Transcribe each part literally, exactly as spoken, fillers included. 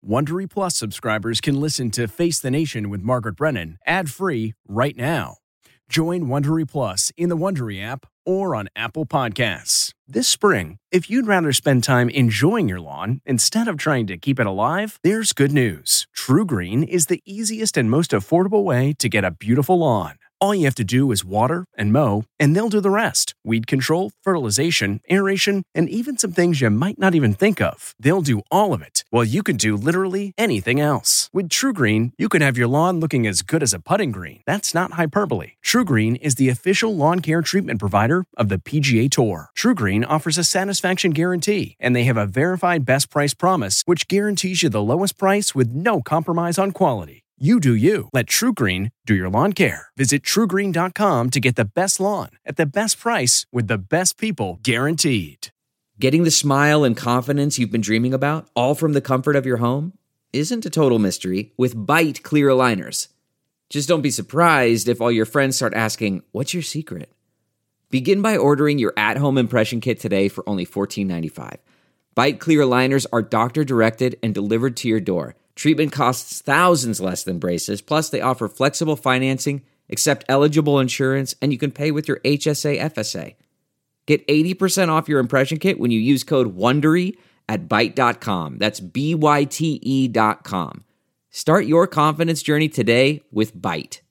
Wondery Plus subscribers can listen to Face the Nation with Margaret Brennan ad-free right now. Join Wondery Plus in the Wondery app or on Apple Podcasts. This spring, if you'd rather spend time enjoying your lawn instead of trying to keep it alive, there's good news. True Green is the easiest and most affordable way to get a beautiful lawn. All you have to do is water and mow, and they'll do the rest. Weed control, fertilization, aeration, and even some things you might not even think of. They'll do all of it, while you can do literally anything else. With True Green, you can have your lawn looking as good as a putting green. That's not hyperbole. True Green is the official lawn care treatment provider of the P G A Tour. True Green offers a satisfaction guarantee, and they have a verified best price promise, which guarantees you the lowest price with no compromise on quality. You do you. Let True Green do your lawn care. Visit true green dot com to get the best lawn at the best price with the best people guaranteed. Getting the smile and confidence you've been dreaming about, all from the comfort of your home, isn't a total mystery with Byte clear aligners. Just don't be surprised if all your friends start asking, "What's your secret?" Begin by ordering your at-home impression kit today for only fourteen ninety-five. Byte clear aligners are doctor-directed and delivered to your door. Treatment costs thousands less than braces, plus they offer flexible financing, accept eligible insurance, and you can pay with your H S A F S A. Get eighty percent off your impression kit when you use code WONDERY at byte dot com. That's B Y T E dot com. Start your confidence journey today with Byte.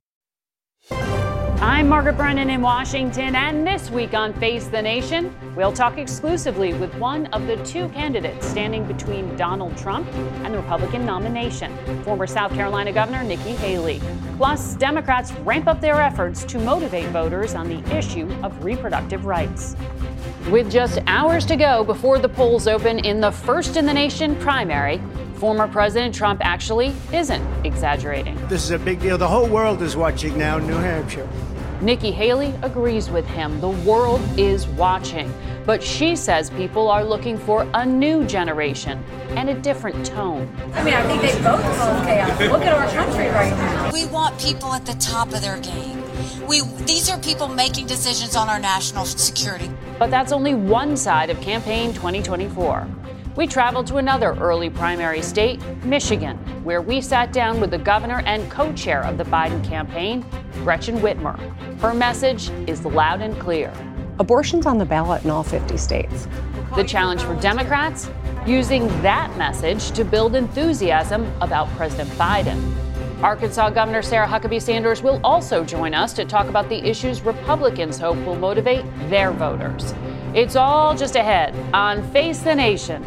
I'm Margaret Brennan in Washington, and this week on Face the Nation, we'll talk exclusively with one of the two candidates standing between Donald Trump and the Republican nomination, former South Carolina Governor Nikki Haley. Plus, Democrats ramp up their efforts to motivate voters on the issue of reproductive rights. With just hours to go before the polls open in the first-in-the-nation primary, former President Trump actually isn't exaggerating. This is a big deal. The whole world is watching now in New Hampshire. Nikki Haley agrees with him. The world is watching. But she says people are looking for a new generation and a different tone. I mean, I think they both cause chaos. Look at our country right now. We want people at the top of their game. We These are people making decisions on our national security. But that's only one side of campaign twenty twenty-four. We traveled to another early primary state, Michigan, where we sat down with the governor and co-chair of the Biden campaign, Gretchen Whitmer. Her message is loud and clear. Abortion's on the ballot in all fifty states. The challenge for Democrats, using that message to build enthusiasm about President Biden. Arkansas Governor Sarah Huckabee Sanders will also join us to talk about the issues Republicans hope will motivate their voters. It's all just ahead on Face the Nation.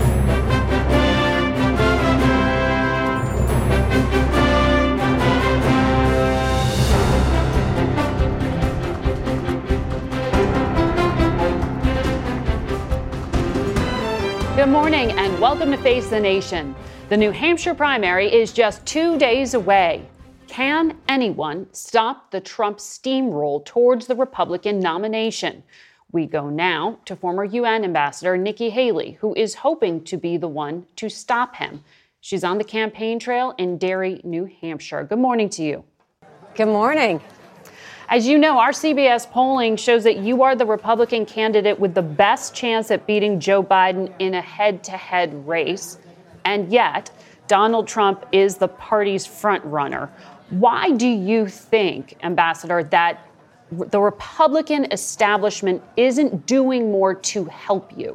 Good morning and welcome to Face the Nation. The New Hampshire primary is just two days away. Can anyone stop the Trump steamroll towards the Republican nomination? We go now to former U N Ambassador Nikki Haley, who is hoping to be the one to stop him. She's on the campaign trail in Derry, New Hampshire. Good morning to you. Good morning. As you know, our C B S polling shows that you are the Republican candidate with the best chance at beating Joe Biden in a head-to-head race. And yet, Donald Trump is the party's front runner. Why do you think, Ambassador, that the Republican establishment isn't doing more to help you?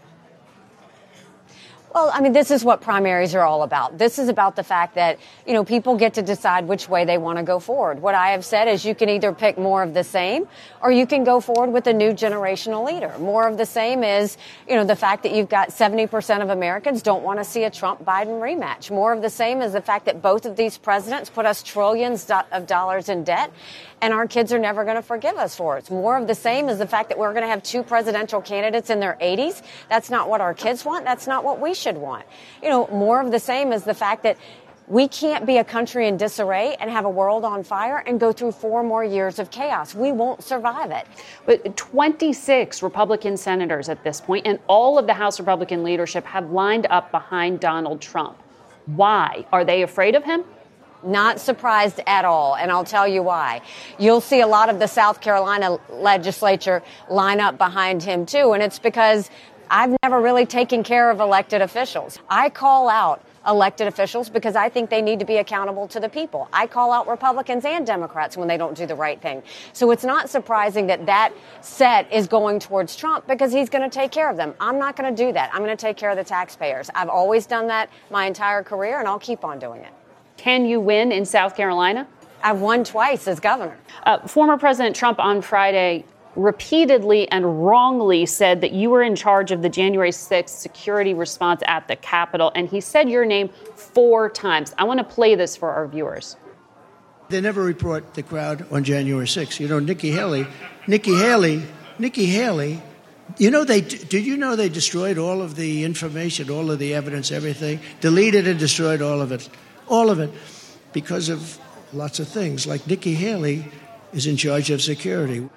Well, I mean, this is what primaries are all about. This is about the fact that, you know, people get to decide which way they want to go forward. What I have said is you can either pick more of the same or you can go forward with a new generational leader. More of the same is, you know, the fact that you've got seventy percent of Americans don't want to see a Trump-Biden rematch. More of the same is the fact that both of these presidents put us trillions of dollars in debt, and our kids are never going to forgive us for it. More of the same is the fact that we're going to have two presidential candidates in their eighties. That's not what our kids want. That's not what we should want. You know, more of the same is the fact that we can't be a country in disarray and have a world on fire and go through four more years of chaos. We won't survive it. But twenty-six Republican senators at this point and all of the House Republican leadership have lined up behind Donald Trump. Why? Are they afraid of him? Not surprised at all, and I'll tell you why. You'll see a lot of the South Carolina legislature line up behind him, too, and it's because I've never really taken care of elected officials. I call out elected officials because I think they need to be accountable to the people. I call out Republicans and Democrats when they don't do the right thing. So it's not surprising that that set is going towards Trump because he's going to take care of them. I'm not going to do that. I'm going to take care of the taxpayers. I've always done that my entire career, and I'll keep on doing it. Can you win in South Carolina? I've won twice as governor. Uh, former President Trump on Friday repeatedly and wrongly said that you were in charge of the January sixth security response at the Capitol, and he said your name four times. I want to play this for our viewers. They never report the crowd on January sixth. You know, Nikki Haley, Nikki Haley, Nikki Haley, you know, they did you know they destroyed all of the information, all of the evidence, everything, deleted and destroyed all of it, all of it, because of lots of things. Like Nikki Haley is in charge of security.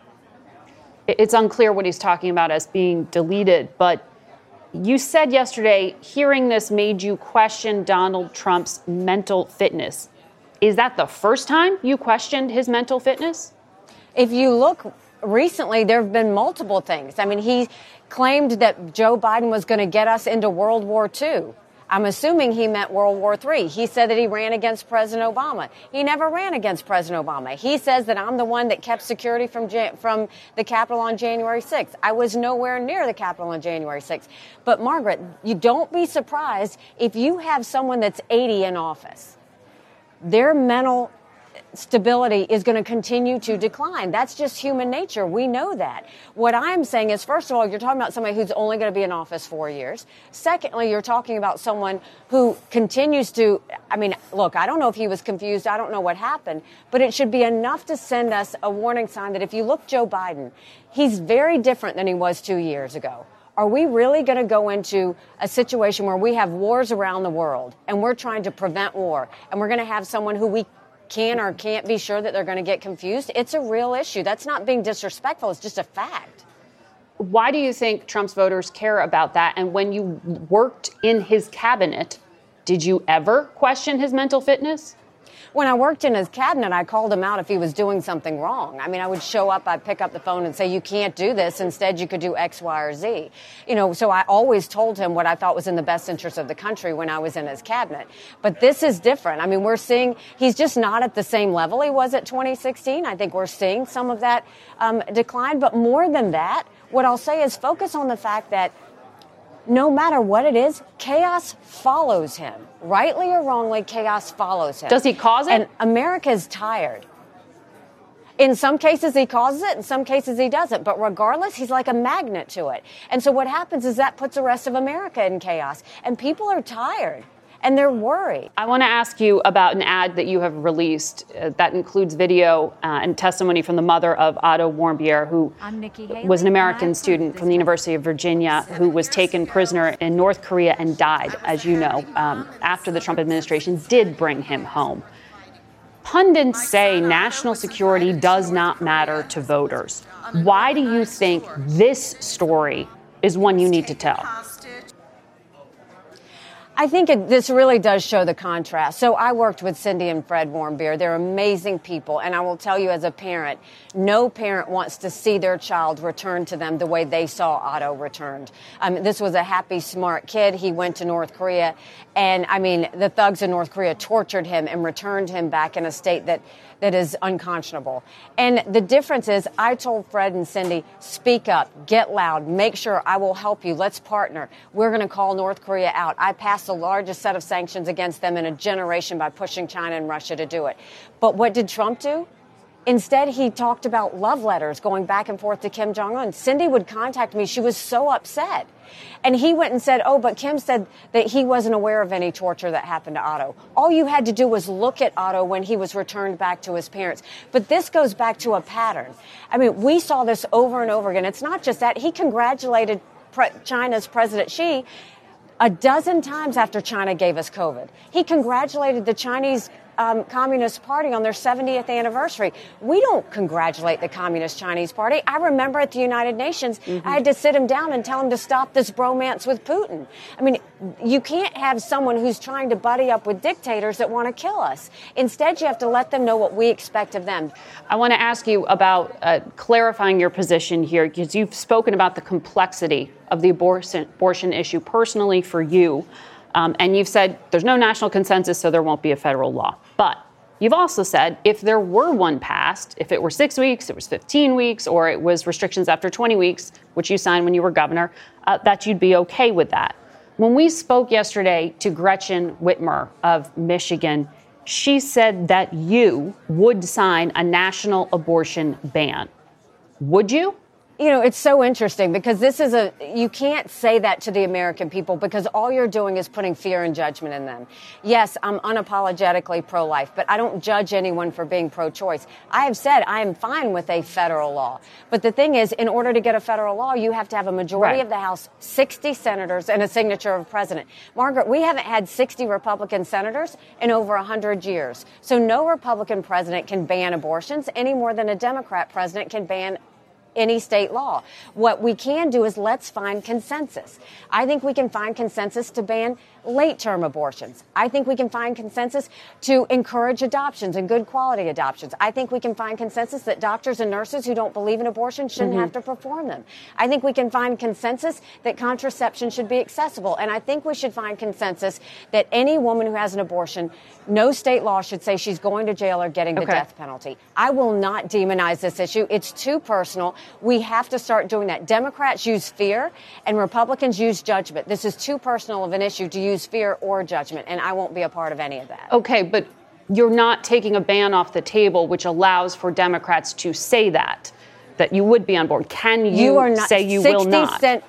It's unclear what he's talking about as being deleted, but you said yesterday hearing this made you question Donald Trump's mental fitness. Is that the first time you questioned his mental fitness? If you look recently, there have been multiple things. I mean, he claimed that Joe Biden was going to get us into World War Two. I'm assuming he meant World War Three. He said that he ran against President Obama. He never ran against President Obama. He says that I'm the one that kept security from Jan- from the Capitol on January sixth. I was nowhere near the Capitol on January sixth. But, Margaret, you don't be surprised if you have someone that's eighty in office. Their mental stability is going to continue to decline. That's just human nature. We know that. What I'm saying is, first of all, you're talking about somebody who's only going to be in office four years. Secondly, you're talking about someone who continues to, I mean, look, I don't know if he was confused. I don't know what happened, but it should be enough to send us a warning sign that if you look Joe Biden, he's very different than he was two years ago. Are we really going to go into a situation where we have wars around the world and we're trying to prevent war and we're going to have someone who we can or can't be sure that they're going to get confused? It's a real issue. That's not being disrespectful. It's just a fact. Why do you think Trump's voters care about that? And when you worked in his cabinet, did you ever question his mental fitness? When I worked in his cabinet, I called him out if he was doing something wrong. I mean, I would show up, I'd pick up the phone and say, you can't do this. Instead, you could do X, Y, or Z. You know, so I always told him what I thought was in the best interest of the country when I was in his cabinet. But this is different. I mean, we're seeing he's just not at the same level he was at twenty sixteen. I think we're seeing some of that um, decline. But more than that, what I'll say is focus on the fact that no matter what it is, chaos follows him. Rightly or wrongly, chaos follows him. Does he cause it? And America is tired. In some cases, he causes it. In some cases, he doesn't. But regardless, he's like a magnet to it. And so what happens is that puts the rest of America in chaos. And people are tired. And they're worried. I want to ask you about an ad that you have released uh, that includes video uh, and testimony from the mother of Otto Warmbier, who was an American student from the University of Virginia who was taken prisoner in North Korea and died, as you know, um, after the Trump administration did bring him home. Pundits say national security does not matter to voters. Why do you think this story is one you need to tell? I think it, this really does show the contrast. So I worked with Cindy and Fred Warmbier. They're amazing people. And I will tell you as a parent, no parent wants to see their child return to them the way they saw Otto returned. Um, this was a happy, smart kid. He went to North Korea. And, I mean, the thugs in North Korea tortured him and returned him back in a state that that is unconscionable. And the difference is I told Fred and Cindy, speak up, get loud, make sure I will help you. Let's partner. We're going to call North Korea out. I passed the largest set of sanctions against them in a generation by pushing China and Russia to do it. But what did Trump do? Instead, he talked about love letters going back and forth to Kim Jong-un. Cindy would contact me. She was so upset. And he went and said, oh, but Kim said that he wasn't aware of any torture that happened to Otto. All you had to do was look at Otto when he was returned back to his parents. But this goes back to a pattern. I mean, we saw this over and over again. It's not just that. He congratulated pre- China's President Xi a dozen times after China gave us COVID. He congratulated the Chinese Um, Communist Party on their seventieth anniversary. We don't congratulate the Communist Chinese Party. I remember at the United Nations, mm-hmm. I had to sit him down and tell him to stop this bromance with Putin. I mean, you can't have someone who's trying to buddy up with dictators that want to kill us. Instead, you have to let them know what we expect of them. I want to ask you about uh, clarifying your position here, because you've spoken about the complexity of the abortion, abortion issue personally for you. Um, and you've said there's no national consensus, so there won't be a federal law. But you've also said if there were one passed, if it were six weeks, it was fifteen weeks, or it was restrictions after twenty weeks, which you signed when you were governor, uh, that you'd be okay with that. When we spoke yesterday to Gretchen Whitmer of Michigan, she said that you would sign a national abortion ban. Would you? You know, it's so interesting because this is a, you can't say that to the American people because all you're doing is putting fear and judgment in them. Yes, I'm unapologetically pro-life, but I don't judge anyone for being pro-choice. I have said I am fine with a federal law. But the thing is, in order to get a federal law, you have to have a majority right. of the House, sixty senators, and a signature of a president. Margaret, we haven't had sixty Republican senators in over one hundred years. So no Republican president can ban abortions any more than a Democrat president can ban any state law. What we can do is let's find consensus. I think we can find consensus to ban late-term abortions. I think we can find consensus to encourage adoptions and good quality adoptions. I think we can find consensus that doctors and nurses who don't believe in abortion shouldn't mm-hmm. have to perform them. I think we can find consensus that contraception should be accessible. And I think we should find consensus that any woman who has an abortion, no state law should say she's going to jail or getting the okay. death penalty. I will not demonize this issue. It's too personal. We have to start doing that. Democrats use fear and Republicans use judgment. This is too personal of an issue to use fear or judgment, and I won't be a part of any of that. Okay, but you're not taking a ban off the table, which allows for Democrats to say that, that you would be on board. Can you, you are not, say you will not? Sen-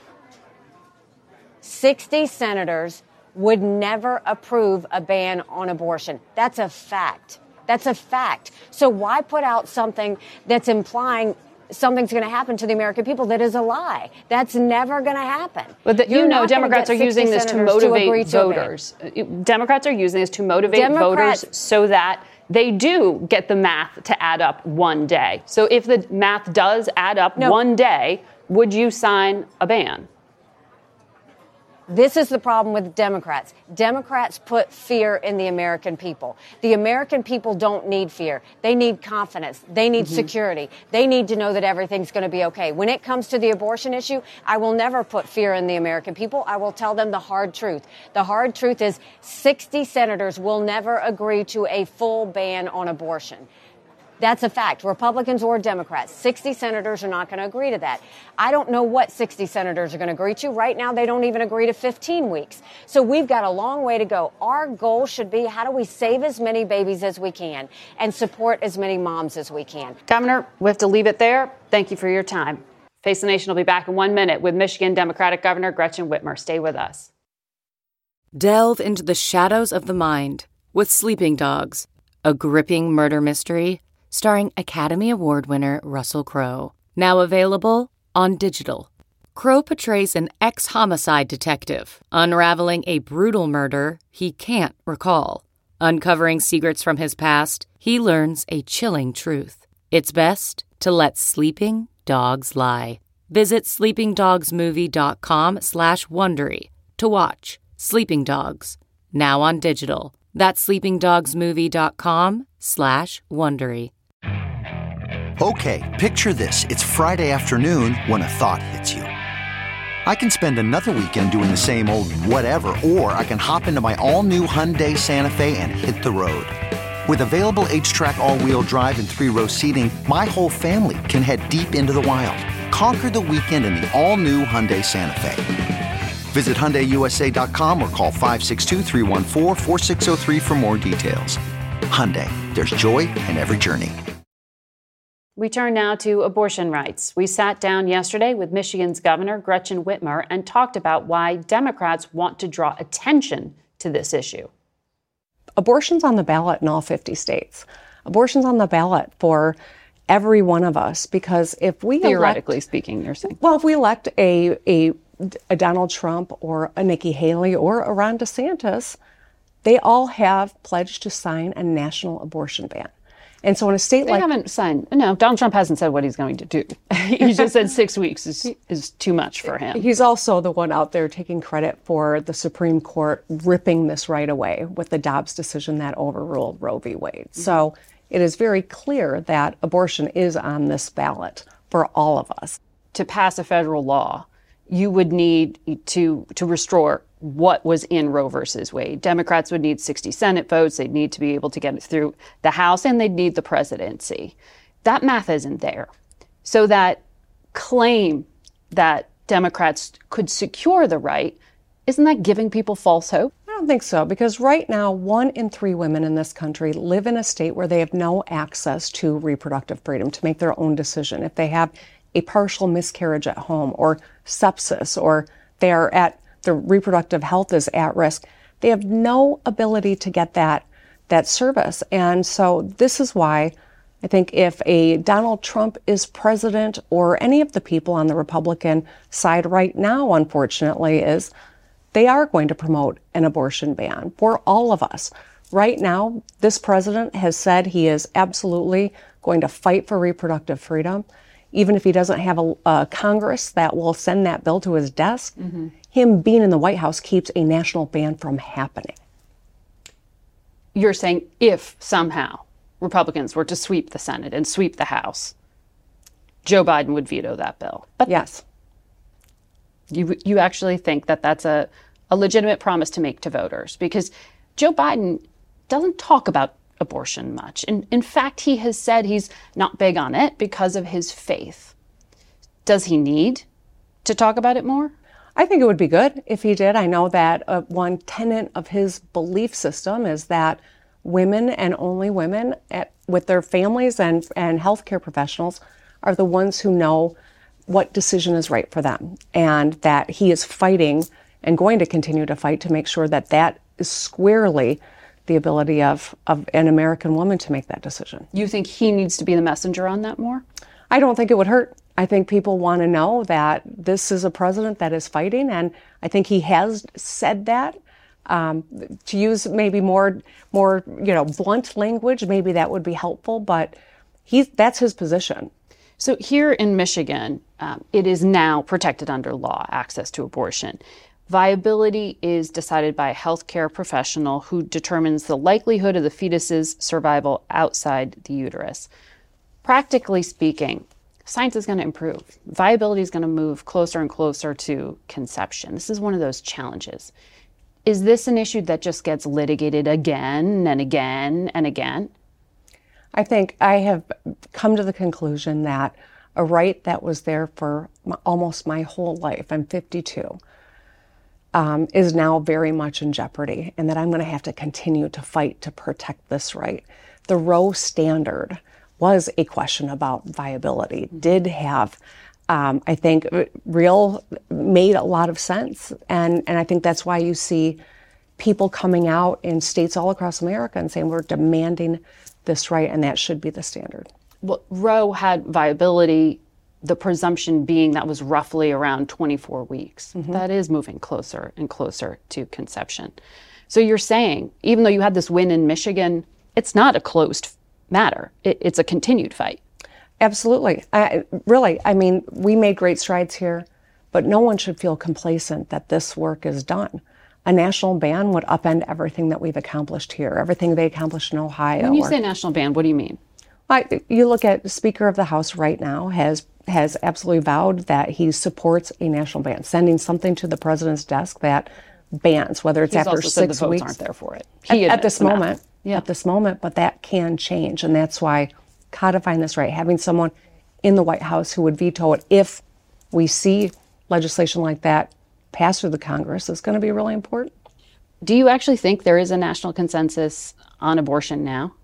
sixty senators would never approve a ban on abortion. That's a fact. That's a fact. So why put out something that's implying something's going to happen to the American people that is a lie? That's never going to happen. But the, you know Democrats are using this to motivate voters. Democrats are using this to motivate Democrats, voters so that they do get the math to add up one day. So if the math does add up no, one day, would you sign a ban? This is the problem with Democrats. Democrats put fear in the American people. The American people don't need fear. They need confidence. They need mm-hmm. security. They need to know that everything's going to be okay. When it comes to the abortion issue, I will never put fear in the American people. I will tell them the hard truth. The hard truth is sixty senators will never agree to a full ban on abortion. That's a fact. Republicans or Democrats, sixty senators are not going to agree to that. I don't know what sixty senators are going to agree to. Right now, they don't even agree to fifteen weeks. So we've got a long way to go. Our goal should be how do we save as many babies as we can and support as many moms as we can. Governor, we have to leave it there. Thank you for your time. Face the Nation will be back in one minute with Michigan Democratic Governor Gretchen Whitmer. Stay with us. Delve into the shadows of the mind with Sleeping Dogs, a gripping murder mystery starring Academy Award winner Russell Crowe. Now available on digital. Crowe portrays an ex-homicide detective, unraveling a brutal murder he can't recall. Uncovering secrets from his past, he learns a chilling truth. It's best to let sleeping dogs lie. Visit sleepingdogsmovie.com slash Wondery to watch Sleeping Dogs, now on digital. That's sleepingdogsmovie.com slash Wondery. Okay, picture this. It's Friday afternoon when a thought hits you. I can spend another weekend doing the same old whatever, or I can hop into my all-new Hyundai Santa Fe and hit the road. With available H-Track all-wheel drive and three-row seating, my whole family can head deep into the wild. Conquer the weekend in the all-new Hyundai Santa Fe. Visit Hyundai U S A dot com or call five six two, three one four, four six zero three for more details. Hyundai, there's joy in every journey. We turn now to abortion rights. We sat down yesterday with Michigan's Governor Gretchen Whitmer and talked about why Democrats want to draw attention to this issue. Abortion's on the ballot in all fifty states. Abortion's on the ballot for every one of us because if we theoretically elect, speaking, you're saying. Well, if we elect a, a a Donald Trump or a Nikki Haley or a Ron DeSantis, they all have pledged to sign a national abortion ban. And so in a state they like... They haven't signed... No, Donald Trump hasn't said what he's going to do. He just said six weeks is, is too much for him. He's also the one out there taking credit for the Supreme Court ripping this right away with the Dobbs decision that overruled Roe v. Wade. Mm-hmm. So it is very clear that abortion is on this ballot for all of us. To pass a federal law, you would need to, to restore what was in Roe versus Wade. Democrats would need sixty Senate votes. They'd need to be able to get it through the House, and they'd need the presidency. That math isn't there. So that claim that Democrats could secure the right, isn't that giving people false hope? I don't think so, because right now, one in three women in this country live in a state where they have no access to reproductive freedom to make their own decision. If they have a partial miscarriage at home, or sepsis, or they are at their reproductive health is at risk, they have no ability to get that that service. And so this is why I think if a Donald Trump is president, or any of the people on the Republican side right now, unfortunately, is they are going to promote an abortion ban for all of us. Right now, this president has said he is absolutely going to fight for reproductive freedom. Even if he doesn't have a, a Congress that will send that bill to his desk, mm-hmm. him being in the White House keeps a national ban from happening. You're saying if somehow Republicans were to sweep the Senate and sweep the House, Joe Biden would veto that bill. But yes. You you actually think that that's a, a legitimate promise to make to voters? Because Joe Biden doesn't talk about abortion much. In, in fact, he has said he's not big on it because of his faith. Does he need to talk about it more? I think it would be good if he did. I know that uh, one tenet of his belief system is that women, and only women, at, with their families and, and healthcare professionals, are the ones who know what decision is right for them, and that he is fighting and going to continue to fight to make sure that that is squarely the ability of, of an American woman to make that decision. You think he needs to be the messenger on that more? I don't think it would hurt. I think people want to know that this is a president that is fighting, and I think he has said that. Um, to use maybe more, more you know, blunt language, maybe that would be helpful, but he's, that's his position. So here in Michigan, um, it is now protected under law, access to abortion. Viability is decided by a healthcare professional who determines the likelihood of the fetus's survival outside the uterus. Practically speaking, science is going to improve. Viability is going to move closer and closer to conception. This is one of those challenges. Is this an issue that just gets litigated again and again and again? I think I have come to the conclusion that a right that was there for my, almost my whole life, I'm fifty-two, um, is now very much in jeopardy, and that I'm going to have to continue to fight to protect this right. The Roe standard was a question about viability, did have, um, I think, real, made a lot of sense, and, and I think that's why you see people coming out in states all across America and saying we're demanding this right, and that should be the standard. Well, Roe had viability, the presumption being that was roughly around twenty-four weeks. Mm-hmm. That is moving closer and closer to conception. So you're saying, even though you had this win in Michigan, it's not a closed matter. It, it's a continued fight. Absolutely. I, really, I mean, we made great strides here, but no one should feel complacent that this work is done. A national ban would upend everything that we've accomplished here, everything they accomplished in Ohio. When you or, say national ban, what do you mean? I, you look at the Speaker of the House right now has has absolutely vowed that he supports a national ban, sending something to the president's desk that bans, whether it's He's after also six said the votes weeks. aren't there for it. He at, at this moment, yeah. at this moment, but that can change, and that's why codifying this right, having someone in the White House who would veto it if we see legislation like that pass through the Congress is going to be really important. Do you actually think there is a national consensus on abortion now?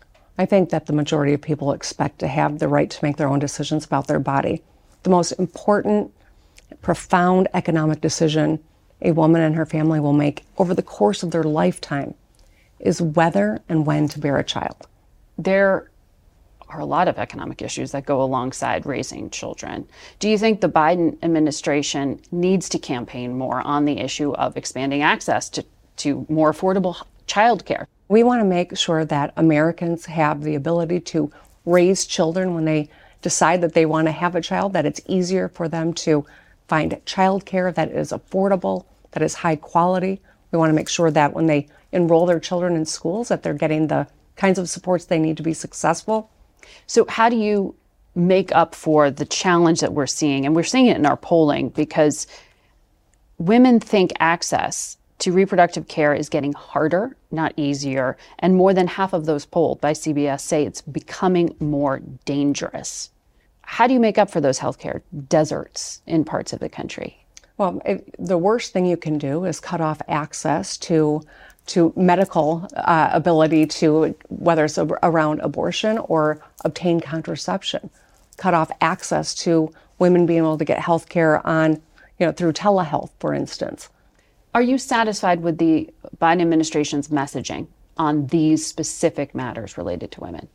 I think that the majority of people expect to have the right to make their own decisions about their body. The most important, profound economic decision a woman and her family will make over the course of their lifetime is whether and when to bear a child. There are a lot of economic issues that go alongside raising children. Do you think the Biden administration needs to campaign more on the issue of expanding access to, to more affordable childcare? We want to make sure that Americans have the ability to raise children when they decide that they want to have a child, that it's easier for them to find childcare that is affordable, that is high quality. We want to make sure that when they enroll their children in schools, that they're getting the kinds of supports they need to be successful. So how do you make up for the challenge that we're seeing? And we're seeing it in our polling because women think access to reproductive care is getting harder, not easier, and more than half of those polled by C B S say it's becoming more dangerous. How do you make up for those healthcare deserts in parts of the country? Well, it, the worst thing you can do is cut off access to to medical uh, ability to, whether it's around abortion or obtain contraception, cut off access to women being able to get health care on, you know, through telehealth, for instance. Are you satisfied with the Biden administration's messaging on these specific matters related to women?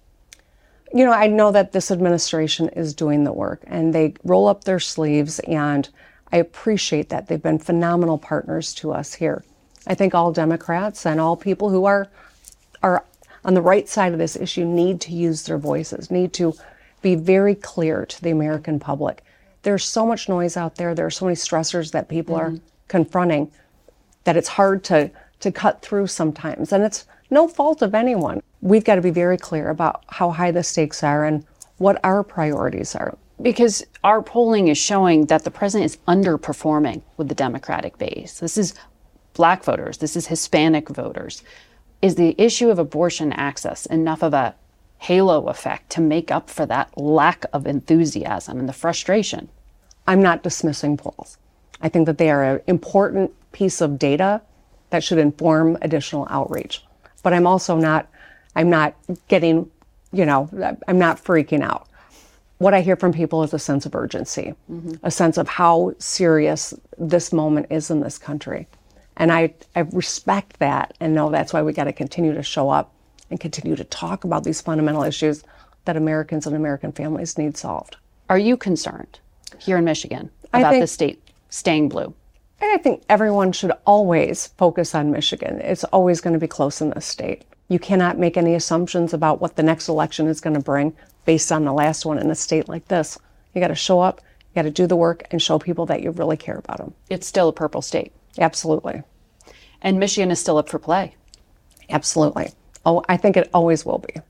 You know, I know that this administration is doing the work and they roll up their sleeves, and I appreciate that. They've been phenomenal partners to us here. I think all Democrats and all people who are are on the right side of this issue need to use their voices, need to be very clear to the American public. There's so much noise out there. There are so many stressors that people mm-hmm. are confronting that it's hard to, to cut through sometimes. And it's no fault of anyone. We've got to be very clear about how high the stakes are and what our priorities are. Because our polling is showing that the president is underperforming with the Democratic base. This is Black voters. This is Hispanic voters. Is the issue of abortion access enough of a halo effect to make up for that lack of enthusiasm and the frustration? I'm not dismissing polls. I think that they are an important piece of data that should inform additional outreach. But I'm also not, I'm not getting, you know, I'm not freaking out. What I hear from people is a sense of urgency, mm-hmm. a sense of how serious this moment is in this country. And I, I respect that and know that's why we got to continue to show up and continue to talk about these fundamental issues that Americans and American families need solved. Are you concerned here in Michigan about think, the state staying blue? I think everyone should always focus on Michigan. It's always going to be close in this state. You cannot make any assumptions about what the next election is going to bring based on the last one in a state like this. You got to show up, you got to do the work, and show people that you really care about them. It's still a purple state. Absolutely. And Michigan is still up for play. Absolutely. Oh, I think it always will be.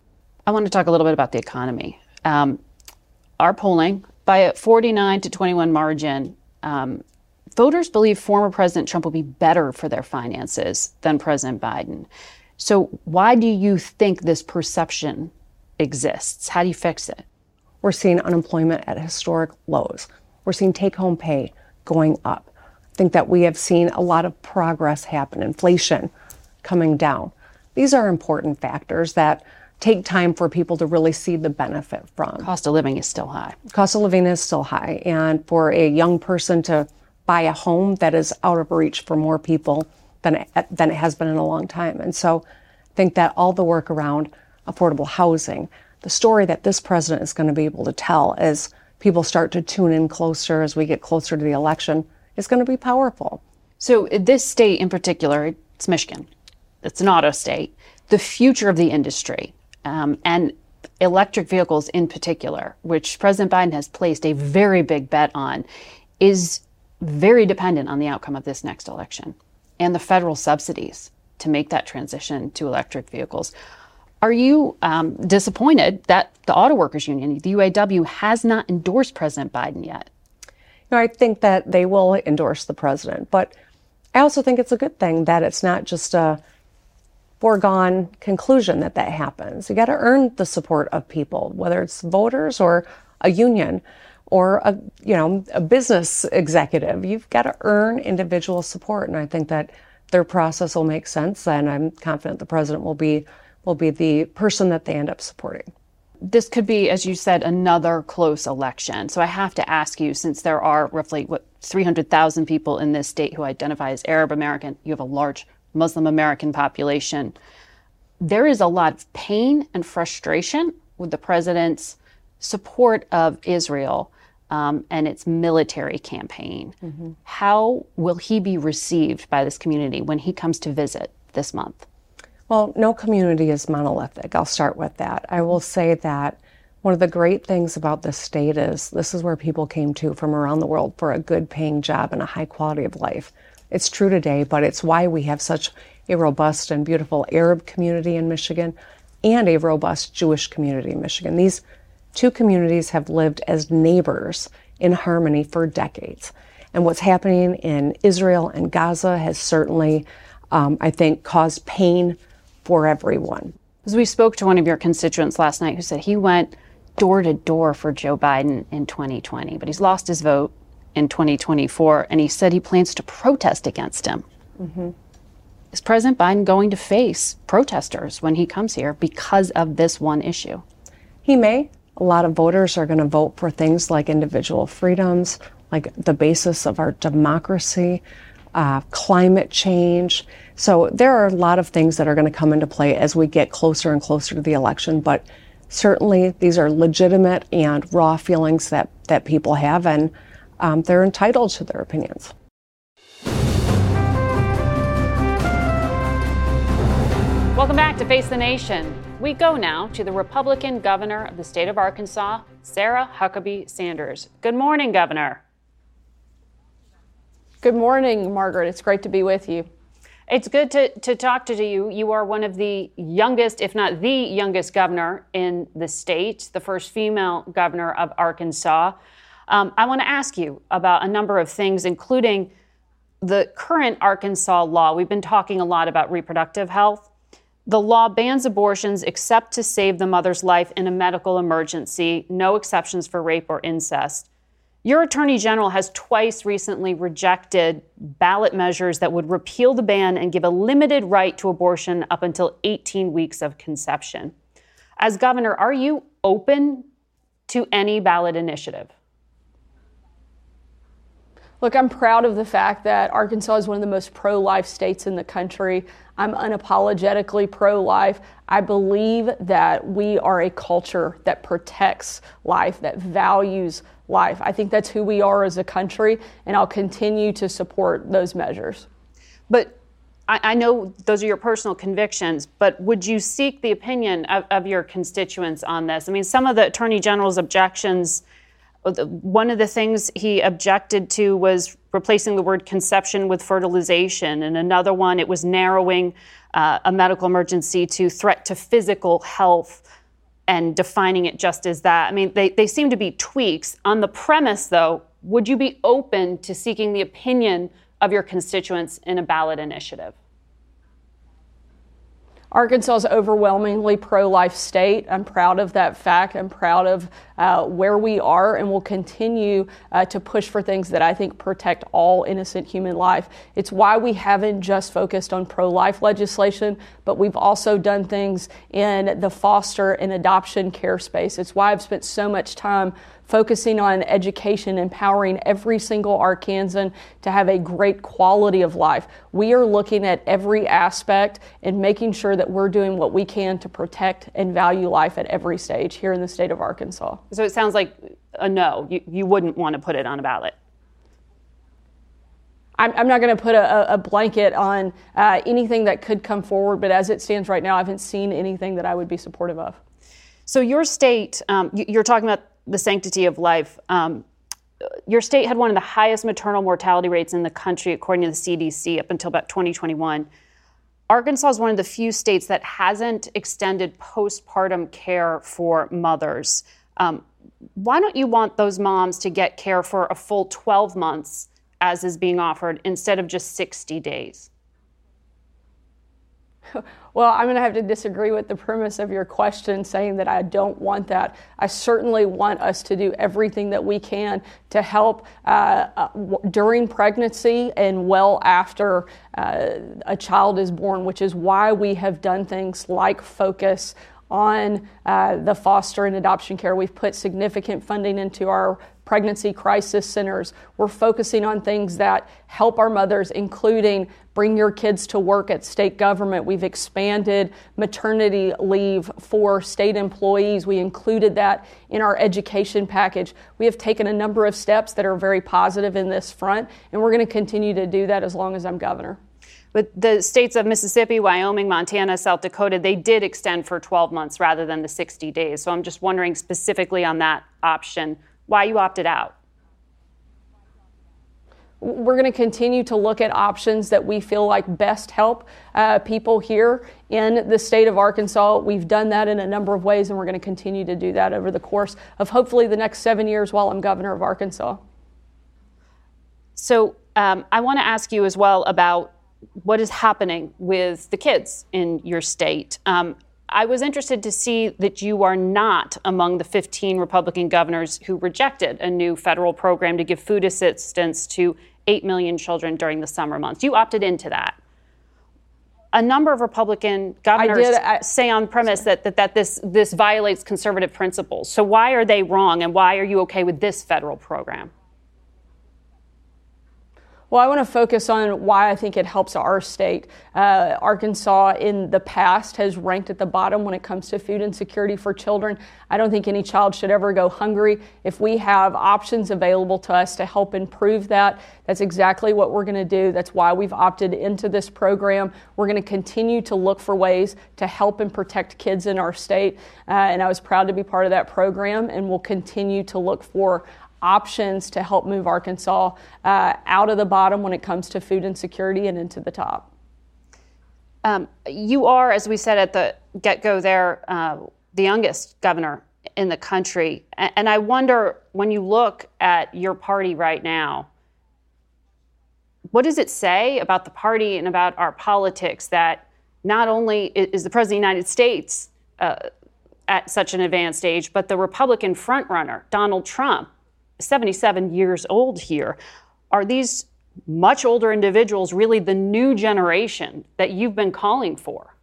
I want to talk a little bit about the economy. Um, our polling, by a forty-nine to twenty-one margin, um, voters believe former President Trump will be better for their finances than President Biden. So why do you think this perception exists? How do you fix it? We're seeing unemployment at historic lows. We're seeing take-home pay going up. I think that we have seen a lot of progress happen, inflation coming down. These are important factors that take time for people to really see the benefit from. Cost of living is still high. Cost of living is still high. And for a young person to buy a home, that is out of reach for more people than it, than it has been in a long time. And so I think that all the work around affordable housing, the story that this president is going to be able to tell as people start to tune in closer as we get closer to the election is going to be powerful. So this state in particular, it's Michigan. It's an auto state. The future of the industry um, and electric vehicles in particular, which President Biden has placed a very big bet on, is very dependent on the outcome of this next election and the federal subsidies to make that transition to electric vehicles. Are you um, disappointed that the Auto Workers Union, the U A W, has not endorsed President Biden yet? You know, I think that they will endorse the president, but I also think it's a good thing that it's not just a foregone conclusion that that happens. You got to earn the support of people, whether it's voters or a union or a, you know, a business executive. You've got to earn individual support, and I think that their process will make sense, and I'm confident the president will be will be the person that they end up supporting. This could be, as you said, another close election. So I have to ask you, since there are roughly, what, three hundred thousand people in this state who identify as Arab American, you have a large Muslim American population. There is a lot of pain and frustration with the president's support of Israel um, and its military campaign. Mm-hmm. How will he be received by this community when he comes to visit this month? Well, no community is monolithic. I'll start with that. I will say that one of the great things about this state is this is where people came to from around the world for a good paying job and a high quality of life. It's true today, but it's why we have such a robust and beautiful Arab community in Michigan and a robust Jewish community in Michigan. These two communities have lived as neighbors in harmony for decades. And what's happening in Israel and Gaza has certainly, um, I think, caused pain for everyone. As we spoke to one of your constituents last night who said he went door to door for Joe Biden in twenty twenty, but he's lost his vote in twenty twenty-four, and he said he plans to protest against him. Mm-hmm. Is President Biden going to face protesters when he comes here because of this one issue? He may. A lot of voters are going to vote for things like individual freedoms, like the basis of our democracy, uh, climate change. So there are a lot of things that are going to come into play as we get closer and closer to the election. But certainly these are legitimate and raw feelings that, that people have, and um, they're entitled to their opinions. Welcome back to Face the Nation. We go now to the Republican governor of the state of Arkansas, Sarah Huckabee Sanders. Good morning, Governor. Good morning, Margaret. It's great to be with you. It's good to, to talk to you. You are one of the youngest, if not the youngest governor in the state, the first female governor of Arkansas. Um, I want to ask you about a number of things, including the current Arkansas law. We've been talking a lot about reproductive health. The law bans abortions except to save the mother's life in a medical emergency, no exceptions for rape or incest. Your attorney general has twice recently rejected ballot measures that would repeal the ban and give a limited right to abortion up until eighteen weeks of conception. As governor, are you open to any ballot initiative? Look, I'm proud of the fact that Arkansas is one of the most pro-life states in the country. I'm unapologetically pro-life. I believe that we are a culture that protects life, that values life. I think that's who we are as a country, and I'll continue to support those measures. But I, I know those are your personal convictions, but would you seek the opinion of, of your constituents on this? I mean, some of the Attorney General's objections, one of the things he objected to was replacing the word conception with fertilization. And another one, it was narrowing uh, a medical emergency to threat to physical health and defining it just as that. I mean, they, they seem to be tweaks. On the premise, though, would you be open to seeking the opinion of your constituents in a ballot initiative? Arkansas is overwhelmingly pro-life state. I'm proud of that fact. I'm proud of uh, where we are, and will continue uh, to push for things that I think protect all innocent human life. It's why we haven't just focused on pro-life legislation, but we've also done things in the foster and adoption care space. It's why I've spent so much time focusing on education, empowering every single Arkansan to have a great quality of life. We are looking at every aspect and making sure that we're doing what we can to protect and value life at every stage here in the state of Arkansas. So it sounds like a no. You, you wouldn't want to put it on a ballot. I'm, I'm not going to put a, a blanket on uh, anything that could come forward, but as it stands right now, I haven't seen anything that I would be supportive of. So your state, um, you're talking about the sanctity of life. Um, your state had one of the highest maternal mortality rates in the country, according to the C D C, up until about twenty twenty-one. Arkansas is one of the few states that hasn't extended postpartum care for mothers. Um, why don't you want those moms to get care for a full twelve months, as is being offered, instead of just sixty days? Well, I'm going to have to disagree with the premise of your question, saying that I don't want that. I certainly want us to do everything that we can to help uh, uh, w- during pregnancy and well after uh, a child is born, which is why we have done things like focus on uh, the foster and adoption care. We've put significant funding into our pregnancy crisis centers. We're focusing on things that help our mothers, including bring your kids to work at state government. We've expanded maternity leave for state employees. We included that in our education package. We have taken a number of steps that are very positive in this front, and we're going to continue to do that as long as I'm governor. But the states of Mississippi, Wyoming, Montana, South Dakota, they did extend for twelve months rather than the sixty days. So I'm just wondering specifically on that option, why you opted out. We're going to continue to look at options that we feel like best help uh, people here in the state of Arkansas. We've done that in a number of ways, and we're going to continue to do that over the course of hopefully the next seven years while I'm governor of Arkansas. So um, I want to ask you as well about what is happening with the kids in your state. Um, I was interested to see that you are not among the fifteen Republican governors who rejected a new federal program to give food assistance to eight million children during the summer months. You opted into that. A number of Republican governors I did, I, say on premise that, that, that this, this violates conservative principles. So why are they wrong, and why are you okay with this federal program? Well, I want to focus on why I think it helps our state. Uh, Arkansas in the past has ranked at the bottom when it comes to food insecurity for children. I don't think any child should ever go hungry. If we have options available to us to help improve that, that's exactly what we're going to do. That's why we've opted into this program. We're going to continue to look for ways to help and protect kids in our state. Uh, and I was proud to be part of that program, and we'll continue to look for options to help move Arkansas uh, out of the bottom when it comes to food insecurity and into the top. Um, you are, as we said at the get-go there, uh, the youngest governor in the country. And I wonder, when you look at your party right now, what does it say about the party and about our politics that not only is the President of the United States uh, at such an advanced age, but the Republican frontrunner, Donald Trump, seventy-seven years old here. Are these much older individuals really the new generation that you've been calling for?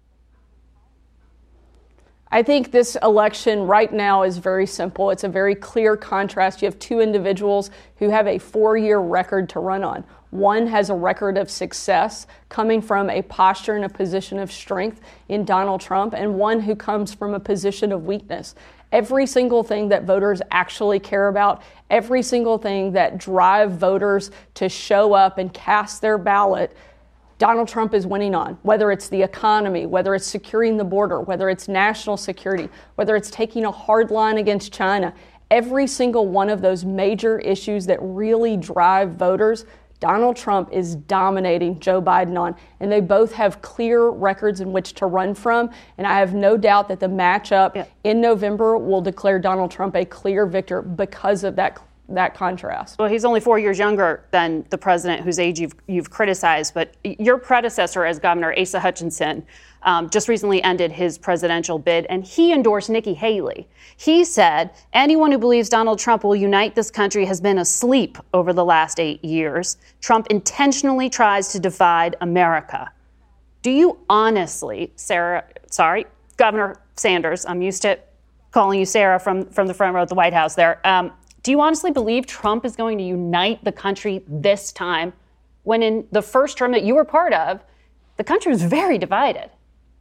I think this election right now is very simple. It's a very clear contrast. You have two individuals who have a four-year record to run on. One has a record of success coming from a posture and a position of strength in Donald Trump, and one who comes from a position of weakness. Every single thing that voters actually care about, every single thing that drive voters to show up and cast their ballot, Donald Trump is winning on, whether it's the economy, whether it's securing the border, whether it's national security, whether it's taking a hard line against China. Every single one of those major issues that really drive voters, Donald Trump is dominating Joe Biden on, and they both have clear records in which to run from. And I have no doubt that the matchup yeah. in November will declare Donald Trump a clear victor because of that that contrast. Well, he's only four years younger than the president whose age you've, you've criticized, but your predecessor as governor, Asa Hutchinson, um, just recently ended his presidential bid, and he endorsed Nikki Haley. He said, anyone who believes Donald Trump will unite this country has been asleep over the last eight years. Trump intentionally tries to divide America. Do you honestly, Sarah, sorry, Governor Sanders, I'm used to calling you Sarah from, from the front row at the White House there, um, do you honestly believe Trump is going to unite the country this time, when in the first term that you were part of, the country was very divided?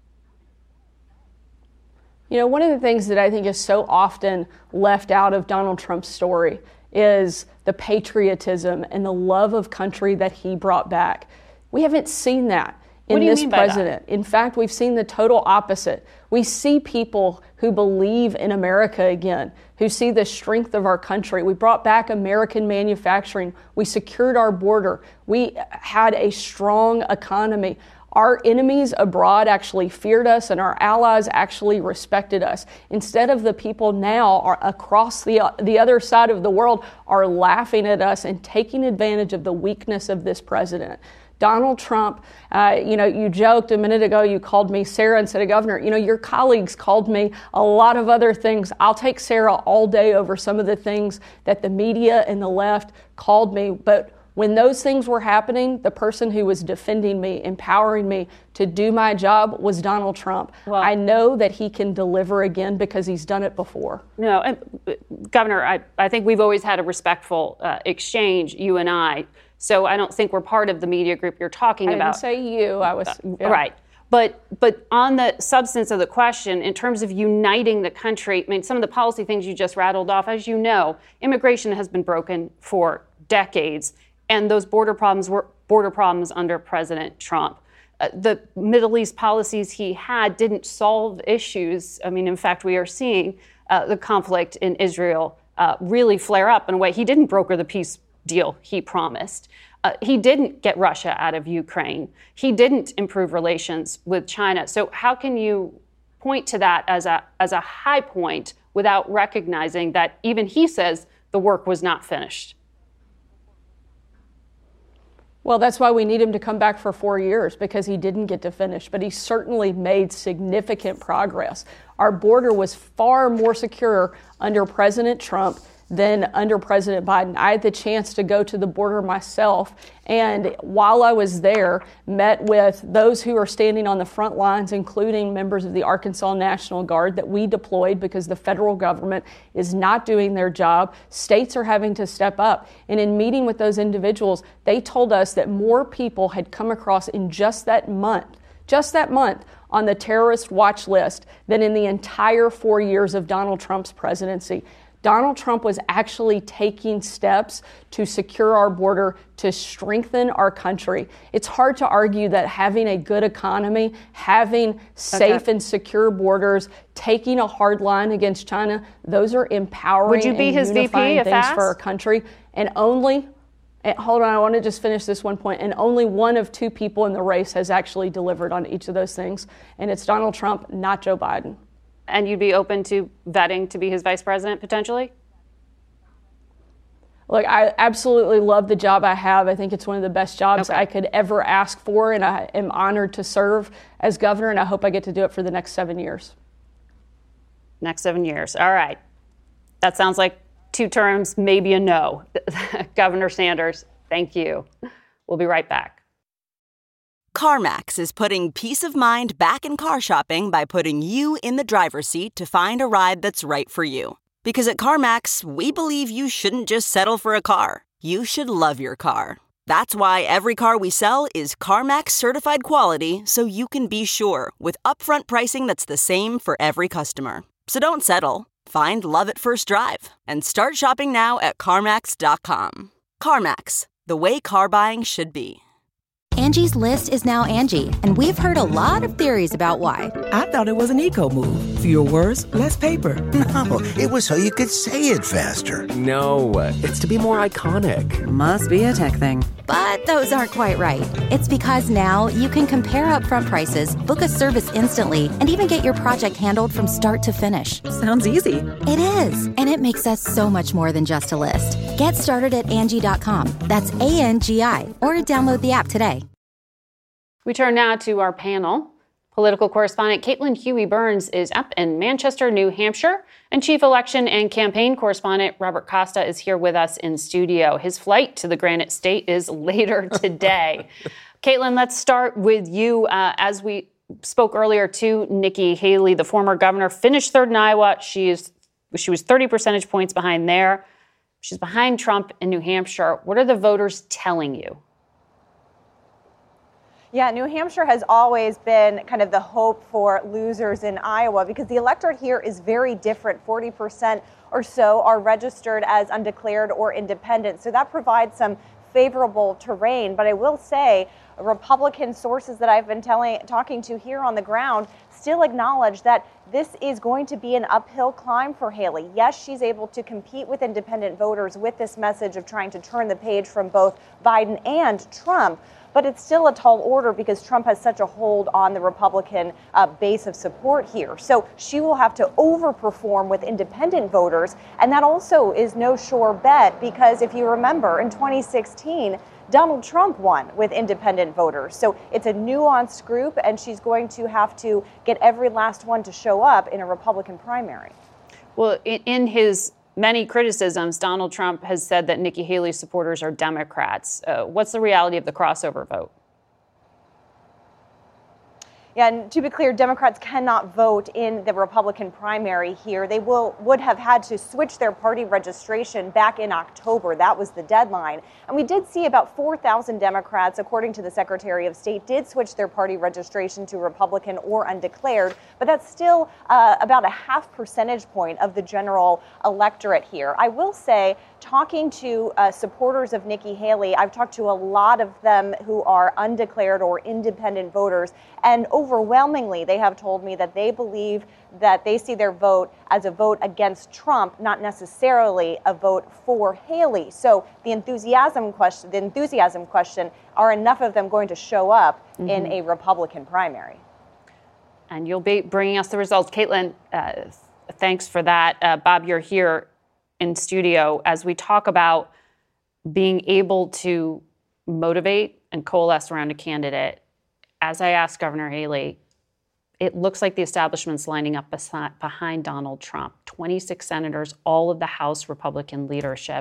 You know, one of the things that I think is so often left out of Donald Trump's story is the patriotism and the love of country that he brought back. We haven't seen that in this president. In fact, we've seen the total opposite. We see people who believe in America again, who see the strength of our country. We brought back American manufacturing. We secured our border. We had a strong economy. Our enemies abroad actually feared us, and our allies actually respected us. Instead of the people now are across the, the other side of the world are laughing at us and taking advantage of the weakness of this president. Donald Trump, uh, you know, you joked a minute ago, you called me Sarah instead of governor. You know, your colleagues called me a lot of other things. I'll take Sarah all day over some of the things that the media and the left called me. But when those things were happening, the person who was defending me, empowering me to do my job was Donald Trump. Well, I know that he can deliver again because he's done it before. No, and, uh, Governor, I, I think we've always had a respectful uh, exchange, you and I. So I don't think we're part of the media group you're talking I about. I didn't say you. I was yeah. Right. But but on the substance of the question, in terms of uniting the country, I mean, some of the policy things you just rattled off, as you know, immigration has been broken for decades, and those border problems were border problems under President Trump. Uh, the Middle East policies he had didn't solve issues. I mean, in fact, we are seeing uh, the conflict in Israel uh, really flare up in a way. He didn't broker the peace deal he promised. Uh, he didn't get Russia out of Ukraine. He didn't improve relations with China. So how can you point to that as a as a high point without recognizing that even he says the work was not finished? Well, that's why we need him to come back for four years, because he didn't get to finish, but he certainly made significant progress. Our border was far more secure under President Trump than under President Biden. I had the chance to go to the border myself, and while I was there, met with those who are standing on the front lines, including members of the Arkansas National Guard that we deployed because the federal government is not doing their job. States are having to step up. And in meeting with those individuals, they told us that more people had come across in just that month, just that month, on the terrorist watch list than in the entire four years of Donald Trump's presidency. Donald Trump was actually taking steps to secure our border, to strengthen our country. It's hard to argue that having a good economy, having safe okay. and secure borders, taking a hard line against China, those are empowering Would you be and his unifying V P things if for our country. And only, and hold on, I want to just finish this one point. And only one of two people in the race has actually delivered on each of those things. And it's Donald Trump, not Joe Biden. And you'd be open to vetting to be his vice president potentially? Look, I absolutely love the job I have. I think it's one of the best jobs okay. I could ever ask for, and I am honored to serve as governor, and I hope I get to do it for the next seven years. Next seven years. All right. That sounds like two terms, maybe a no. Governor Sanders, thank you. We'll be right back. CarMax is putting peace of mind back in car shopping by putting you in the driver's seat to find a ride that's right for you. Because at CarMax, we believe you shouldn't just settle for a car. You should love your car. That's why every car we sell is CarMax certified quality, so you can be sure with upfront pricing that's the same for every customer. So don't settle. Find love at first drive and start shopping now at CarMax dot com. CarMax, the way car buying should be. Angie's List is now Angie, and we've heard a lot of theories about why. I thought it was an eco move. Fewer words, less paper. No, it was so you could say it faster. No, it's to be more iconic. Must be a tech thing. But those aren't quite right. It's because now you can compare upfront prices, book a service instantly, and even get your project handled from start to finish. Sounds easy. It is, and it makes us so much more than just a list. Get started at Angie dot com. That's A N G I, or download the app today. We turn now to our panel. Political correspondent Caitlin Huey-Burns is up in Manchester, New Hampshire, and chief election and campaign correspondent Robert Costa is here with us in studio. His flight to the Granite State is later today. Caitlin, let's start with you. Uh, as we spoke earlier to Nikki Haley, the former governor, finished third in Iowa. She is she was thirty percentage points behind there. She's behind Trump in New Hampshire. What are the voters telling you? Yeah, New Hampshire has always been kind of the hope for losers in Iowa because the electorate here is very different. forty percent or so are registered as undeclared or independent. So that provides some favorable terrain. But I will say Republican sources that I've been telling, talking to here on the ground still acknowledge that this is going to be an uphill climb for Haley. Yes, she's able to compete with independent voters with this message of trying to turn the page from both Biden and Trump. But it's still a tall order because Trump has such a hold on the Republican uh, base of support here. So she will have to overperform with independent voters. And that also is no sure bet because if you remember, in twenty sixteen, Donald Trump won with independent voters. So it's a nuanced group, and she's going to have to get every last one to show up in a Republican primary. Well, in his many criticisms, Donald Trump has said that Nikki Haley's supporters are Democrats. Uh, what's the reality of the crossover vote? Yeah, and to be clear, Democrats cannot vote in the Republican primary here. They will would have had to switch their party registration back in October. That was the deadline. And we did see about four thousand Democrats, according to the Secretary of State, did switch their party registration to Republican or undeclared. But that's still uh, about a half percentage point of the general electorate here. I will say, talking to uh, supporters of Nikki Haley, I've talked to a lot of them who are undeclared or independent voters, and overwhelmingly they have told me that they believe that they see their vote as a vote against Trump, not necessarily a vote for Haley. So the enthusiasm question, the enthusiasm question, are enough of them going to show up mm-hmm. in a Republican primary? And you'll be bringing us the results. Caitlin, uh, thanks for that. Uh, Bob, you're here in studio as we talk about being able to motivate and coalesce around a candidate. As I asked Governor Haley, it looks like the establishment's lining up beside, behind Donald Trump. twenty-six senators, all of the House Republican leadership.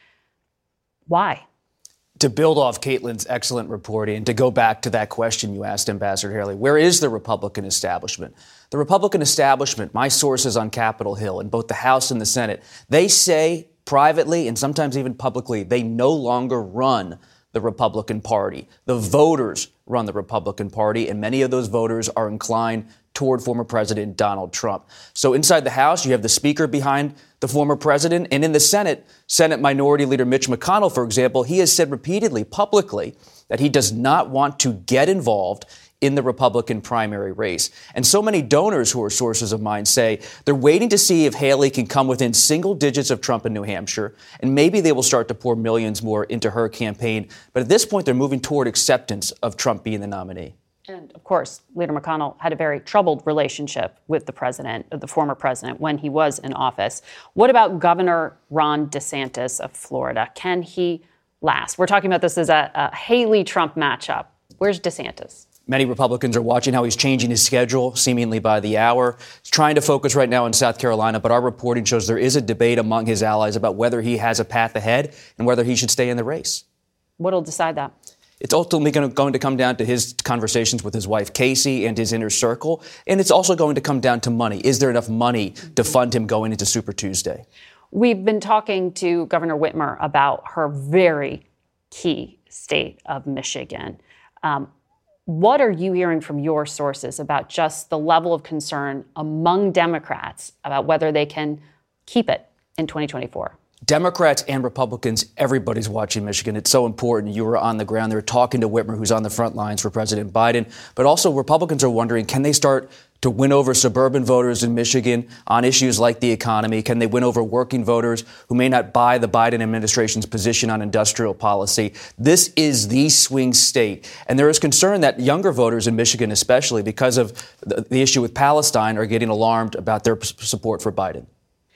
Why? To build off Caitlin's excellent reporting and to go back to that question you asked, Ambassador Haley, where is the Republican establishment? The Republican establishment, my sources on Capitol Hill in both the House and the Senate, they say privately and sometimes even publicly, they no longer run the Republican Party. The voters run the Republican Party, and many of those voters are inclined toward former President Donald Trump. So inside the House, you have the Speaker behind the former president, and in the Senate, Senate Minority Leader Mitch McConnell, for example, he has said repeatedly, publicly, that he does not want to get involved in the Republican primary race. And so many donors who are sources of mine say they're waiting to see if Haley can come within single digits of Trump in New Hampshire, and maybe they will start to pour millions more into her campaign. But at this point, they're moving toward acceptance of Trump being the nominee. And, of course, Leader McConnell had a very troubled relationship with the president, the former president, when he was in office. What about Governor Ron DeSantis of Florida? Can he last? We're talking about this as a, a Haley-Trump matchup. Where's DeSantis? Many Republicans are watching how he's changing his schedule, seemingly by the hour. He's trying to focus right now in South Carolina, but our reporting shows there is a debate among his allies about whether he has a path ahead and whether he should stay in the race. What'll decide that? It's ultimately going to come down to his conversations with his wife, Casey, and his inner circle. And it's also going to come down to money. Is there enough money to fund him going into Super Tuesday? We've been talking to Governor Whitmer about her very key state of Michigan. Um, what are you hearing from your sources about just the level of concern among Democrats about whether they can keep it in twenty twenty-four? Democrats and Republicans, everybody's watching Michigan. It's so important. You were on the ground there talking to Whitmer, who's on the front lines for President Biden. But also Republicans are wondering, can they start to win over suburban voters in Michigan on issues like the economy? Can they win over working voters who may not buy the Biden administration's position on industrial policy? This is the swing state. And there is concern that younger voters in Michigan, especially because of the, the issue with Palestine, are getting alarmed about their p- support for Biden.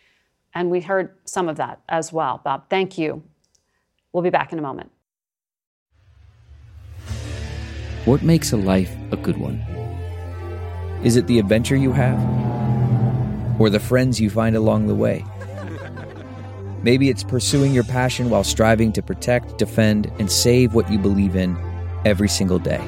And we heard some of that as well. Bob, thank you. We'll be back in a moment. What makes a life a good one? Is it the adventure you have? Or the friends you find along the way? Maybe it's pursuing your passion while striving to protect, defend, and save what you believe in every single day.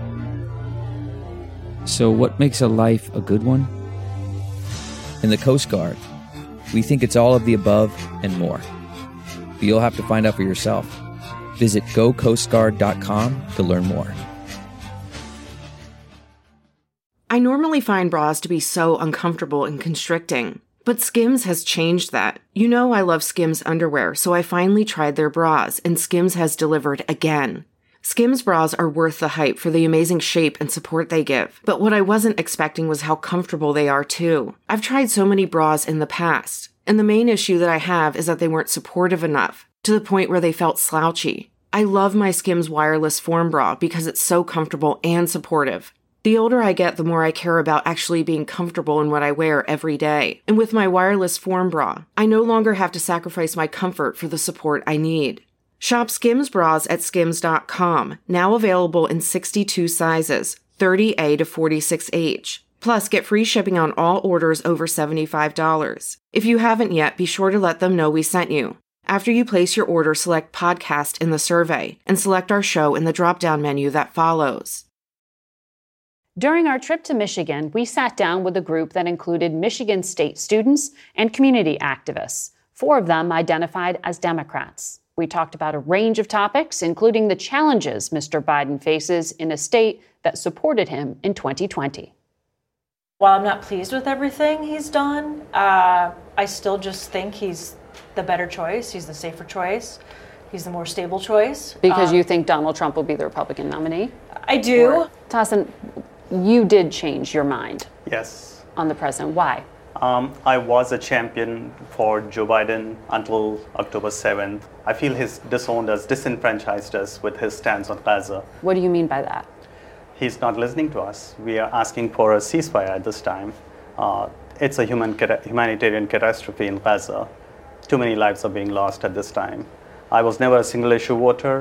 So what makes a life a good one? In the Coast Guard, we think it's all of the above and more. But you'll have to find out for yourself. Visit go coast guard dot com to learn more. I normally find bras to be so uncomfortable and constricting, but Skims has changed that. You know I love Skims underwear, so I finally tried their bras, and Skims has delivered again. Skims bras are worth the hype for the amazing shape and support they give, but what I wasn't expecting was how comfortable they are too. I've tried so many bras in the past, and the main issue that I have is that they weren't supportive enough, to the point where they felt slouchy. I love my Skims wireless form bra because it's so comfortable and supportive. The older I get, the more I care about actually being comfortable in what I wear every day. And with my wireless form bra, I no longer have to sacrifice my comfort for the support I need. Shop Skims bras at skims dot com, now available in sixty-two sizes, thirty A to forty-six H. Plus, get free shipping on all orders over seventy-five dollars. If you haven't yet, be sure to let them know we sent you. After you place your order, select Podcast in the survey, and select our show in the drop-down menu that follows. During our trip to Michigan, we sat down with a group that included Michigan State students and community activists. Four of them identified as Democrats. We talked about a range of topics, including the challenges Mister Biden faces in a state that supported him in twenty twenty. While I'm not pleased with everything he's done, uh, I still just think he's the better choice. He's the safer choice. He's the more stable choice. Because um, you think Donald Trump will be the Republican nominee? I do. Or, Tassin, you did change your mind. Yes. On the president. Why? Um, I was a champion for Joe Biden until October seventh. I feel he's disowned us, disenfranchised us with his stance on Gaza. What do you mean by that? He's not listening to us. We are asking for a ceasefire at this time. Uh, it's a human humanitarian catastrophe in Gaza. Too many lives are being lost at this time. I was never a single issue voter.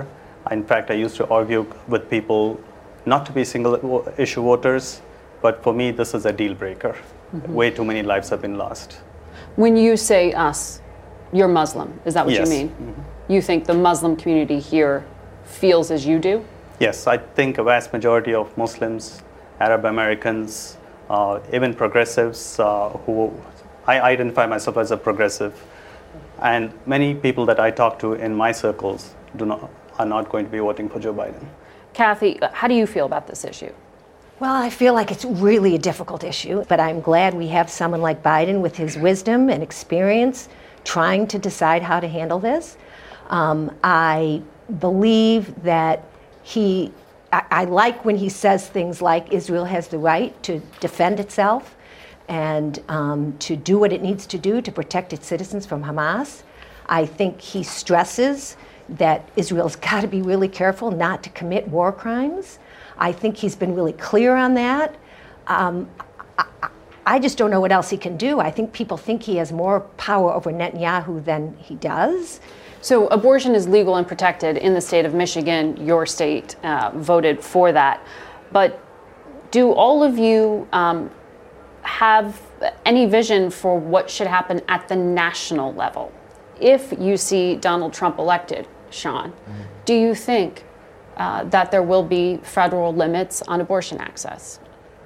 In fact, I used to argue with people not to be single issue voters, but for me, this is a deal breaker. Mm-hmm. Way too many lives have been lost. When you say us, you're Muslim. Is that what yes. you mean? Mm-hmm. You think the Muslim community here feels as you do? Yes, I think a vast majority of Muslims, Arab Americans, uh, even progressives uh, who I identify myself as a progressive, and many people that I talk to in my circles do not are not going to be voting for Joe Biden. Kathy, how do you feel about this issue? Well, I feel like it's really a difficult issue, but I'm glad we have someone like Biden with his wisdom and experience trying to decide how to handle this. Um, I believe that he, I, I like when he says things like Israel has the right to defend itself and um, to do what it needs to do to protect its citizens from Hamas. I think he stresses that Israel's got to be really careful not to commit war crimes. I think he's been really clear on that. Um, I, I just don't know what else he can do. I think people think he has more power over Netanyahu than he does. So abortion is legal and protected in the state of Michigan. Your state uh, voted for that. But do all of you um, have any vision for what should happen at the national level? If you see Donald Trump elected, Sean, mm-hmm. do you think uh, that there will be federal limits on abortion access?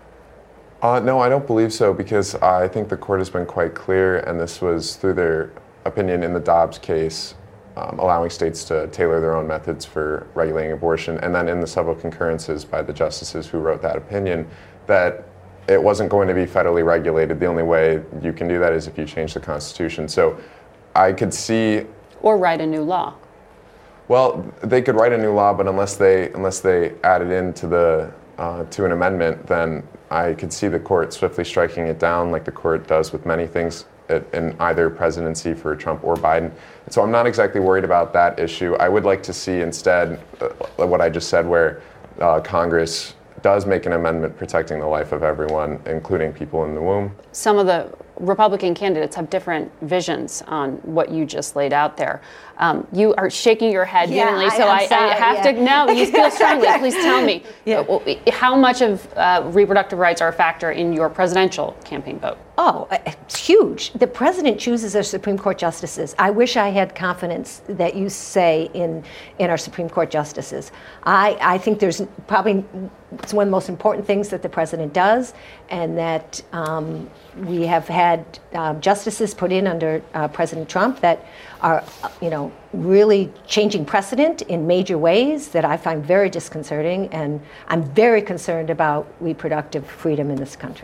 Uh, no, I don't believe so, because I think the court has been quite clear, and this was through their opinion in the Dobbs case, um, allowing states to tailor their own methods for regulating abortion, and then in the several concurrences by the justices who wrote that opinion, that it wasn't going to be federally regulated. The only way you can do that is if you change the Constitution. So I could see... Or write a new law. Well, they could write a new law, but unless they unless they add it into the uh, to an amendment, then I could see the court swiftly striking it down, like the court does with many things in either presidency for Trump or Biden. And so I'm not exactly worried about that issue. I would like to see instead uh, what I just said, where uh, Congress does make an amendment protecting the life of everyone, including people in the womb. Some of the Republican candidates have different visions on what you just laid out there. Um, you are shaking your head yeah, vehemently, so I, sorry, I have yeah. to, no, you feel strongly. Please tell me, yeah. how much of uh, reproductive rights are a factor in your presidential campaign vote? Oh, it's huge. The president chooses our Supreme Court justices. I wish I had confidence that you say in, in our Supreme Court justices. I, I think there's probably, it's one of the most important things that the president does, and that um, we have had um, justices put in under uh, President Trump that are, you know, really changing precedent in major ways that I find very disconcerting, and I'm very concerned about reproductive freedom in this country.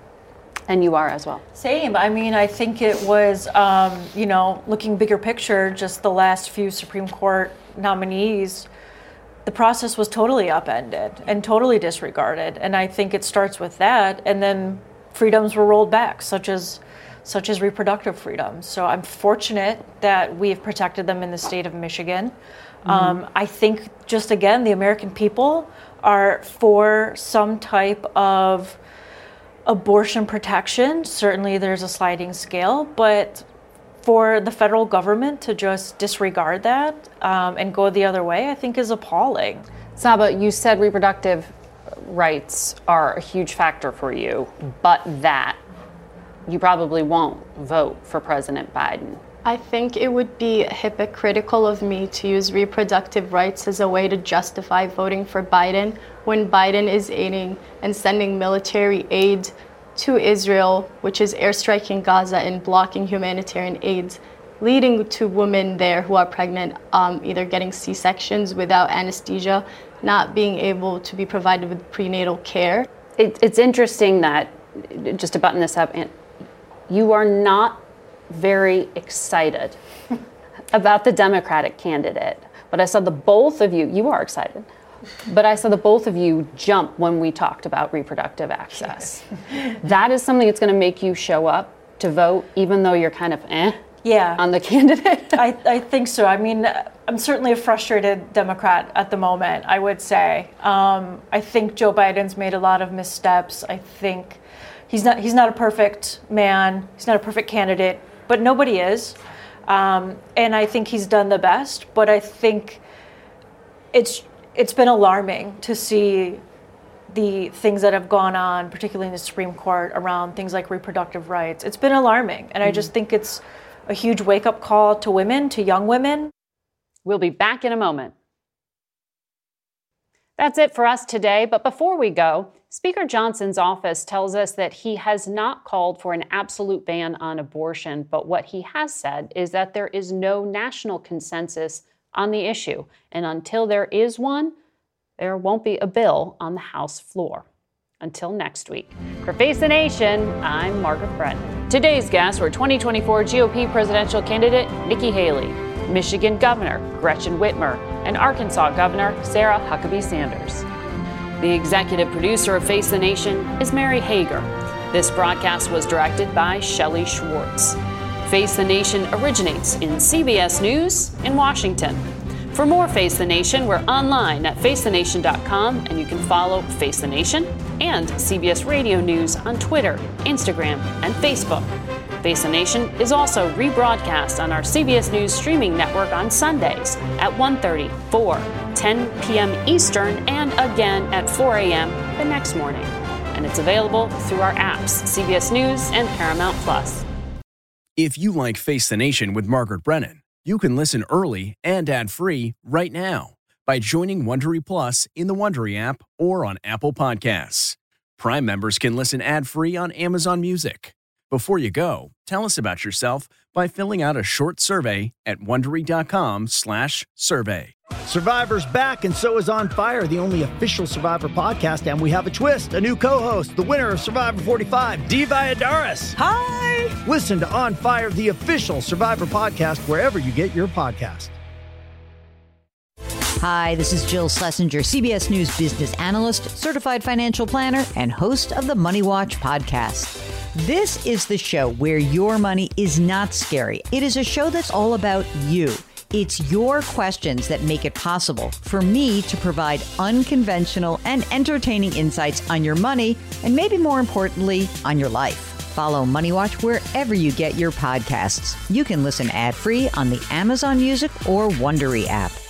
And you are as well. Same. I mean, I think it was, um, you know, looking bigger picture, just the last few Supreme Court nominees, the process was totally upended and totally disregarded. And I think it starts with that. And then freedoms were rolled back, such as such as reproductive freedoms. So I'm fortunate that we have protected them in the state of Michigan. Mm-hmm. Um, I think, just again, the American people are for some type of abortion protection. Certainly there's a sliding scale, but for the federal government to just disregard that um, and go the other way, I think is appalling. Saba, you said reproductive rights are a huge factor for you, but that you probably won't vote for President Biden. I think it would be hypocritical of me to use reproductive rights as a way to justify voting for Biden when Biden is aiding and sending military aid to Israel, which is airstriking Gaza and blocking humanitarian aid, leading to women there who are pregnant, um, either getting C-sections without anesthesia, not being able to be provided with prenatal care. It, it's interesting that, just to button this up, you are not very excited about the Democratic candidate, but I saw the both of you, you are excited, but I saw the both of you jump when we talked about reproductive access. That is something that's going to make you show up to vote, even though you're kind of eh yeah. on the candidate? I, I think so. I mean, I'm certainly a frustrated Democrat at the moment, I would say. Um, I think Joe Biden's made a lot of missteps. I think he's not, he's not a perfect man. He's not a perfect candidate, but nobody is. Um, and I think he's done the best, but I think it's it's been alarming to see the things that have gone on, particularly in the Supreme Court, around things like reproductive rights. It's been alarming, and mm-hmm. I just think it's a huge wake-up call to women, to young women. We'll be back in a moment. That's it for us today, but before we go, Speaker Johnson's office tells us that he has not called for an absolute ban on abortion, but what he has said is that there is no national consensus on the issue, and until there is one, there won't be a bill on the House floor. Until next week. For Face the Nation, I'm Margaret Brennan. Today's guests were twenty twenty-four G O P presidential candidate Nikki Haley, Michigan Governor Gretchen Whitmer, and Arkansas Governor Sarah Huckabee Sanders. The executive producer of Face the Nation is Mary Hager. This broadcast was directed by Shelley Schwartz. Face the Nation originates in C B S News in Washington. For more Face the Nation, we're online at face the nation dot com, and you can follow Face the Nation and C B S Radio News on Twitter, Instagram, and Facebook. Face the Nation is also rebroadcast on our C B S News streaming network on Sundays at one thirty, four, ten p.m. Eastern, and again at four a.m. the next morning. And it's available through our apps, C B S News and Paramount Plus. If you like Face the Nation with Margaret Brennan, you can listen early and ad-free right now by joining Wondery Plus in the Wondery app or on Apple Podcasts. Prime members can listen ad-free on Amazon Music. Before you go, tell us about yourself by filling out a short survey at Wondery.com slash survey. Survivor's back, and so is On Fire, the only official Survivor podcast, and we have a twist, a new co-host, the winner of Survivor forty-five, Dee Valladares. Hi! Listen to On Fire, the official Survivor podcast, wherever you get your podcast. Hi, this is Jill Schlesinger, C B S News business analyst, certified financial planner, and host of the Money Watch podcast. This is the show where your money is not scary. It is a show that's all about you. It's your questions that make it possible for me to provide unconventional and entertaining insights on your money, and maybe more importantly, on your life. Follow Money Watch wherever you get your podcasts. You can listen ad-free on the Amazon Music or Wondery app.